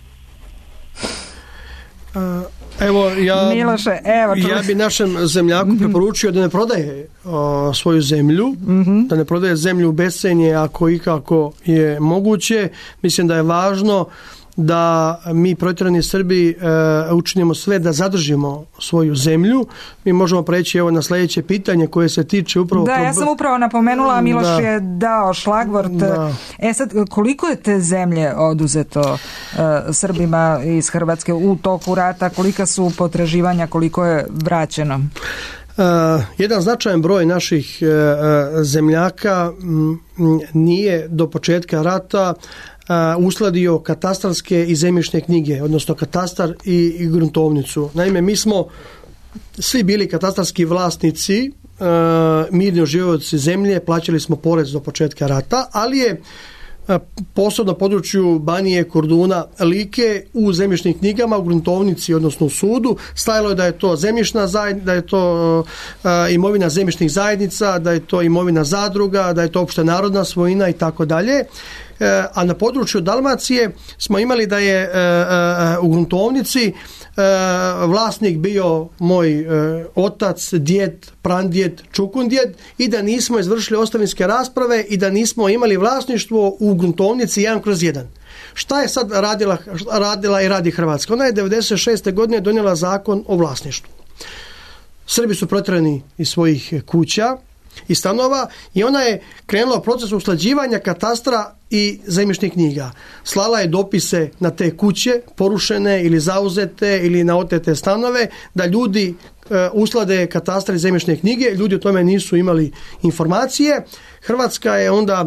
Evo, Miloše, ja bi našem zemljaku preporučio da ne prodaje svoju zemlju, da ne prodaje zemlju u bescenje ako ikako je moguće. Mislim da je važno da mi protjerani Srbi učinimo sve da zadržimo svoju zemlju. Mi možemo preći evo na sljedeće pitanje koje se tiče upravo... Da, ja sam upravo napomenula, a Miloš je dao šlagvort. Sad, koliko je te zemlje oduzeto Srbima iz Hrvatske u toku rata? Kolika su potraživanja, koliko je vraćeno? Jedan značajan broj naših zemljaka nije do početka rata uskladio katastarske i zemljišne knjige, odnosno katastar i gruntovnicu. Naime, mi smo svi bili katastarski vlasnici, mirni uživioci zemlje, plaćali smo porez do početka rata, ali je posebno na području Banije, Korduna, Like u zemljišnim knjigama, u gruntovnici, odnosno u sudu, stajalo je da je to zemljišna zajednica, da je to imovina zemljišnih zajednica, da je to imovina zadruga, da je to opšte narodna svojina i tako dalje. A na području Dalmacije smo imali da je u gruntovnici vlasnik bio moj otac, djed, prandjed, čukundjed i da nismo izvršili ostavinske rasprave i da nismo imali vlasništvo u gruntovnici 1/1. Šta je sad radila i radi Hrvatska? Ona je 1996. godine donijela zakon o vlasništvu. Srbi su protjerani iz svojih kuća i stanova i ona je krenula u proces usklađivanja katastra i zemljišnih knjiga. Slala je dopise na te kuće, porušene ili zauzete ili na otete stanove, da ljudi usklade katastar i zemljišne knjige. Ljudi o tome nisu imali informacije. Hrvatska je onda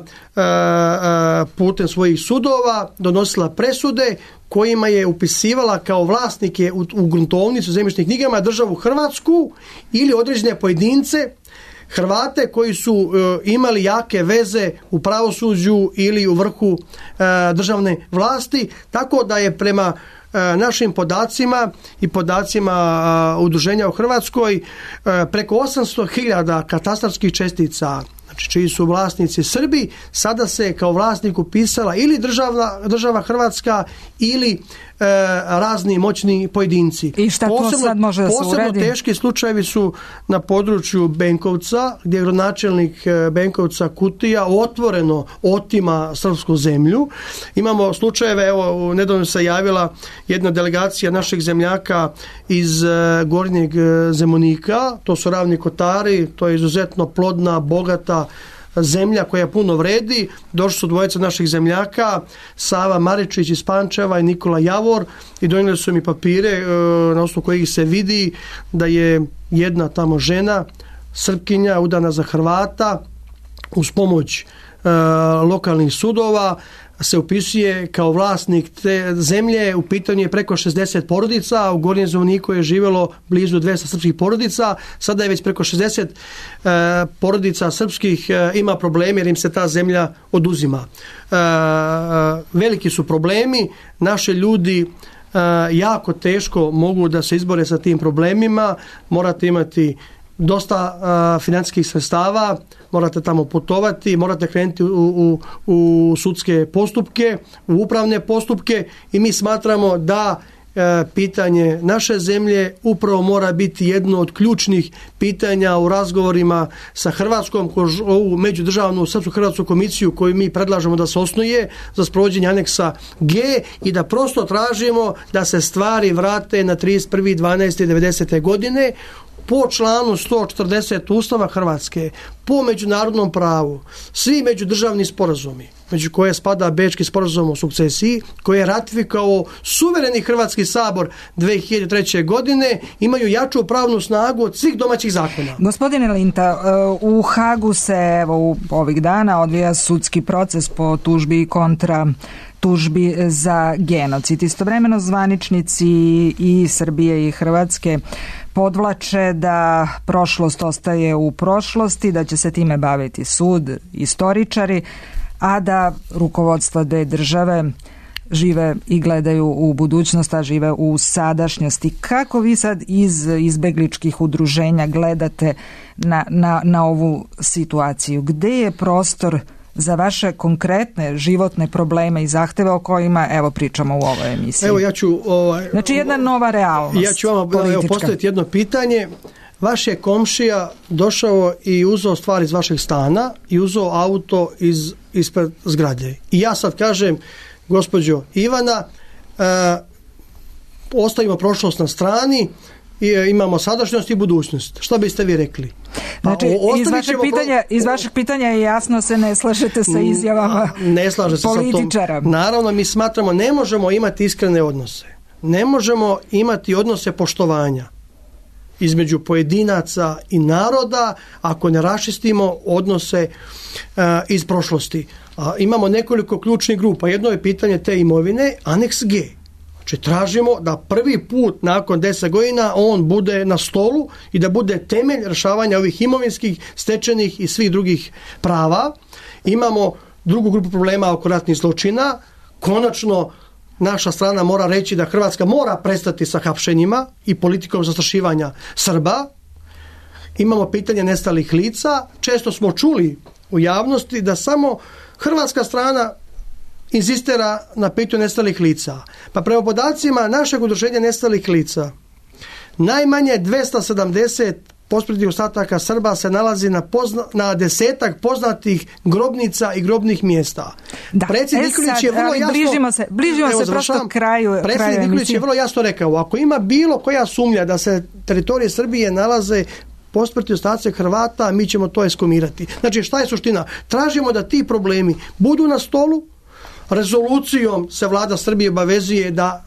putem svojih sudova donosila presude kojima je upisivala kao vlasnike u gruntovnicu zemljišnih knjigama državu Hrvatsku ili određene pojedince Hrvate koji su imali jake veze u pravosuđu ili u vrhu državne vlasti, tako da je prema našim podacima i podacima udruženja u Hrvatskoj preko 800.000 katastarskih čestica, znači čiji su vlasnici Srbi, sada se kao vlasnik upisala ili država Hrvatska ili razni moćni pojedinci. I šta to sad može da se uradi? Posebno teški slučajevi su na području Benkovca, gdje je gradonačelnik Benkovca Kutija otvoreno otima srpsku zemlju. Imamo slučajeve, evo, nedavno se javila jedna delegacija naših zemljaka iz Gornjeg Zemunika, to su Ravni Kotari, to je izuzetno plodna, bogata zemlja koja puno vredi. Došli su dvojica naših zemljaka, Sava Maričić iz Pančeva i Nikola Javor, i donijeli su mi papire na osnovu kojih se vidi da je jedna tamo žena, Srpkinja, udana za Hrvata, uz pomoć lokalnih sudova se upisuje kao vlasnik te zemlje. U pitanju je preko 60 porodica, a u Gornjem Zemuniku je živjelo blizu 200 srpskih porodica. Sada je već preko 60 porodica srpskih ima probleme jer im se ta zemlja oduzima. Veliki su problemi, naši ljudi jako teško mogu da se izbore sa tim problemima, morate imati dosta financijskih sredstava, morate tamo putovati, morate krenuti u sudske postupke, u upravne postupke, i mi smatramo da pitanje naše zemlje upravo mora biti jedno od ključnih pitanja u razgovorima sa Hrvatskom, ovu međudržavnu srpsko-hrvatsku komisiju koju mi predlažemo da se osnuje za sprovođenje aneksa G, i da prosto tražimo da se stvari vrate na 31.12.90. godine po članu 140 Ustava Hrvatske, po međunarodnom pravu, svi međudržavni sporazumi, među koje spada Bečki sporazum o sukcesiji, koji je ratifikovao suvereni Hrvatski sabor 2003. godine, imaju jaču pravnu snagu od svih domaćih zakona. Gospodine Linta, u Hagu se evo ovih dana odvija sudski proces po tužbi i kontra tužbi za genocid. Istovremeno zvaničnici i Srbije i Hrvatske podvlače da prošlost ostaje u prošlosti, da će se time baviti sud, istoričari, a da rukovodstvo dve države žive i gledaju u budućnost, a žive u sadašnjosti. Kako vi sad iz izbegličkih udruženja gledate na ovu situaciju? Gde je prostor za vaše konkretne životne probleme i zahteve o kojima pričamo u ovoj emisiji? Evo ja ću... Znači jedna nova realnost. Ja ću vam postaviti jedno pitanje. Vaš je komšija došao i uzeo stvar iz vašeg stana i uzeo auto ispred zgrade. I ja sad kažem, gospođo Ivana, ostavimo prošlost na strani, imamo sadašnjost i budućnost. Šta biste vi rekli? Znači, iz vašeg pitanja je jasno se ne slažete sa izjavama ne slaže se političara. Sa tom. Naravno, mi smatramo ne možemo imati iskrene odnose. Ne možemo imati odnose poštovanja između pojedinaca i naroda ako ne raščistimo odnose iz prošlosti. Imamo nekoliko ključnih grupa. Jedno je pitanje te imovine, aneks G. Znači tražimo da prvi put nakon 10 godina on bude na stolu i da bude temelj rješavanja ovih imovinskih, stečenih i svih drugih prava. Imamo drugu grupu problema oko ratnih zločina. Konačno naša strana mora reći da Hrvatska mora prestati sa hapšenjima i politikom zastrašivanja Srba. Imamo pitanje nestalih lica. Često smo čuli u javnosti da samo hrvatska strana inzistira na pitanju nestalih lica. Pa prema podacima našeg udruženja nestalih lica, najmanje 270 posmrtnih ostataka Srba se nalazi na 10-ak poznatih grobnica i grobnih mjesta. Da. Predsjednik Nikolić je vrlo jasno... Bližimo se prosto kraju. Predsjednik Nikolić je vrlo jasno rekao, ako ima bilo koja sumnja da se teritorije Srbije nalaze posmrtni ostaci Hrvata, mi ćemo to eskumirati. Znači, šta je suština? Tražimo da ti problemi budu na stolu. Rezolucijom se vlada Srbije obavezuje da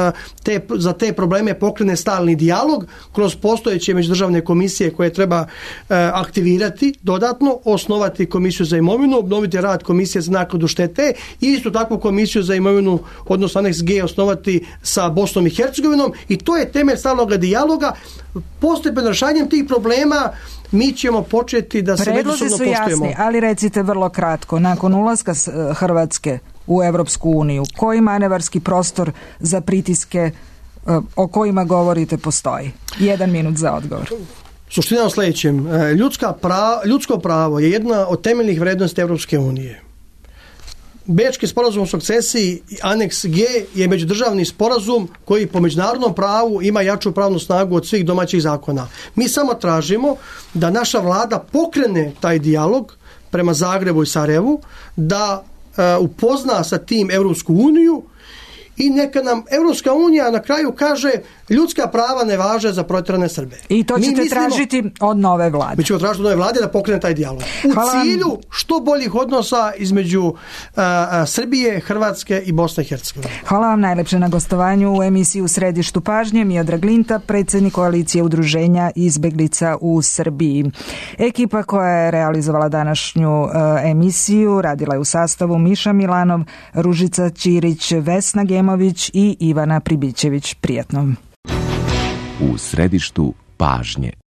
za te probleme pokrene stalni dijalog kroz postojeće međudržavne komisije koje treba aktivirati dodatno, osnovati komisiju za imovinu, obnoviti rad komisije za naknadu štete i istu takvu komisiju za imovinu, odnosno aneks G, osnovati sa Bosnom i Hercegovinom i to je temelj stalnog dijaloga. Postepeno rješavanjem tih problema mi ćemo početi da se međusobno poštujemo. Predlozi su jasni, ali recite vrlo kratko, nakon ulaska Hrvatske u Europsku uniju, koji manevarski prostor za pritiske o kojima govorite postoji? 1 minut za odgovor. Suština o sljedećem. Ljudsko pravo je jedna od temeljnih vrednosti Europske unije. Bečki sporazum o sukcesiji i aneks G je međudržavni sporazum koji po međunarodnom pravu ima jaču pravnu snagu od svih domaćih zakona. Mi samo tražimo da naša vlada pokrene taj dijalog prema Zagrebu i Sarajevu, da upozna sa tim Europsku uniju i neka nam Europska unija na kraju kaže ljudska prava ne važe za protjerane Srbe. I to ćete tražiti od nove vlade. Mi ćemo tražiti od nove vlade da pokrene taj dijalog. U cilju što boljih odnosa između Srbije, Hrvatske i Bosne i Hercegovine. Hvala vam najlepše na gostovanju u emisiji U središtu pažnje. Miodrag Linta, predsjednik koalicije udruženja izbeglica u Srbiji. Ekipa koja je realizovala današnju emisiju radila je u sastavu Miša Milanov, Ružica Ćirić, Vesna Gemović i Ivana Pribićević. Prijatno. U središtu pažnje.